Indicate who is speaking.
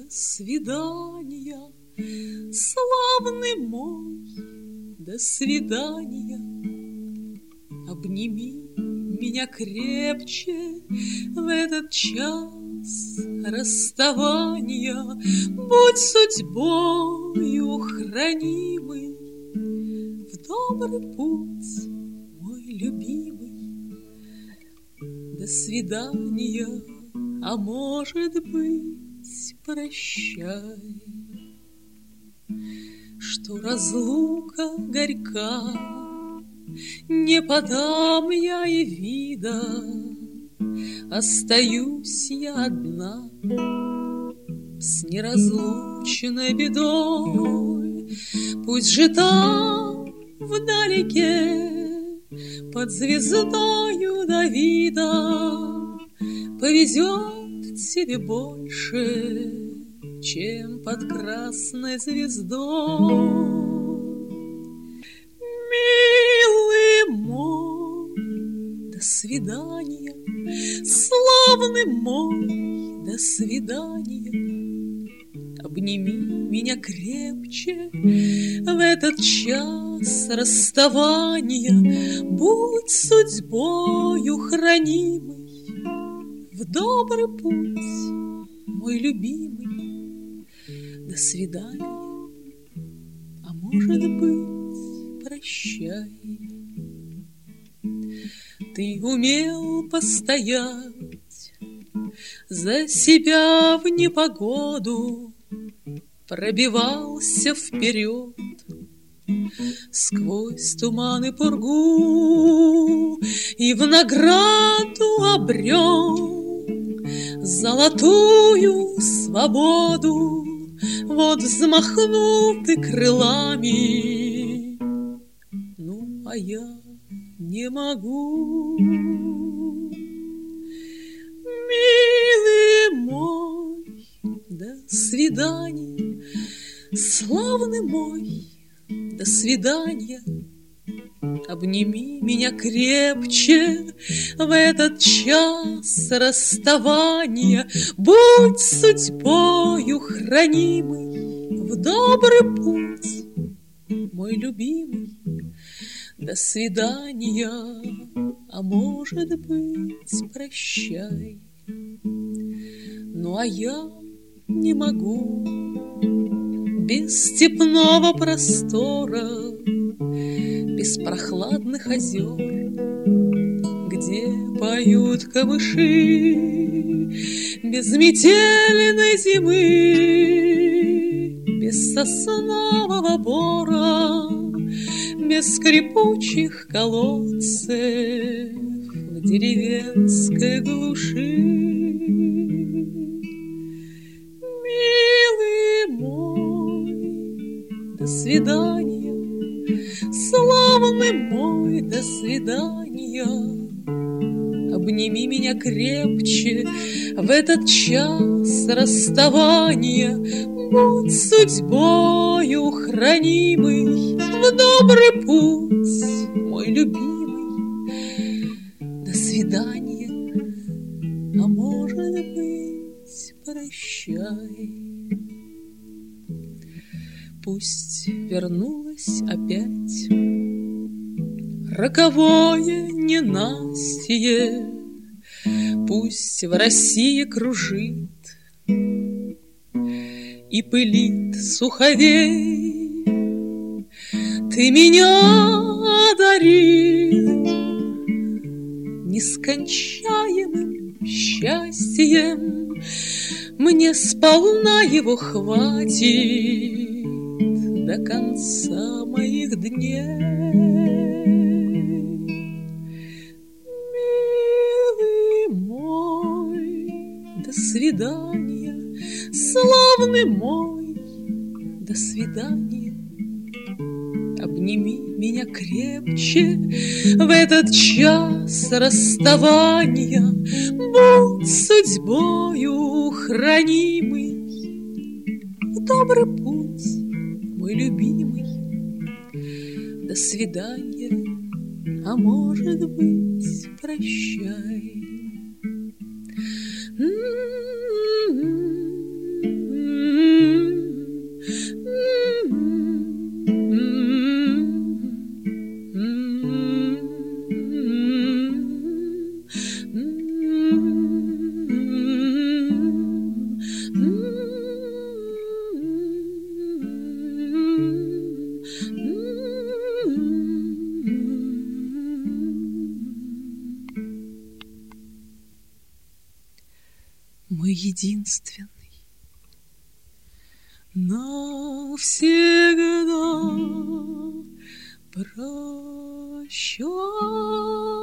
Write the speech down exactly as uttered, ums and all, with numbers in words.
Speaker 1: свидания, славный мой, до свидания. Обними меня крепче в этот час расставания, будь судьбою хранимый в добрый путь, мой любимый. До свидания, а может быть, прощай, что разлука горька, не подам я и вида, остаюсь я одна с неразлучной бедой. Пусть же там вдалеке под звездою Давида повезет тебе больше, чем под красной звездой. Милый мой, до свидания, славный мой, до свидания. Обними меня крепче в этот час расставания, будь судьбою хранимый в добрый путь, мой любимый. До свидания, а может быть, прощай. Ты умел постоять за себя в непогоду, пробивался вперед сквозь туман и пургу, и в награду обрел золотую свободу. Вот взмахнул ты крылами, ну, а я не могу. Милый мой, до свидания, славный мой, до свидания. Обними меня крепче в этот час расставания, будь судьбою хранимый в добрый путь, мой любимый. До свидания, а может быть, прощай. Ну, а я не могу без степного простора, без прохладных озер, где поют камыши, без метельной зимы, без соснового бора, без скрипучих колодцев в деревенской глуши. Милый мой, до свидания, славный мой, до свидания. Обними меня крепче в этот час расставания, будь судьбою хранимый в добрый путь, мой любимый. До свидания, а может быть, прощай. Пусть вернулась опять роковое ненастье, пусть в России кружит и пылит суховей. Ты меня одарил нескончаемым счастьем, мне сполна его хватит до конца моих дней. Милый мой, до свидания, славный мой, до свидания. Обними меня крепче в этот час расставания, будь судьбою хранимый в добрый путь, мой любимый. До свидания, а может быть, прощай. мой единственный. Навсегда прощай.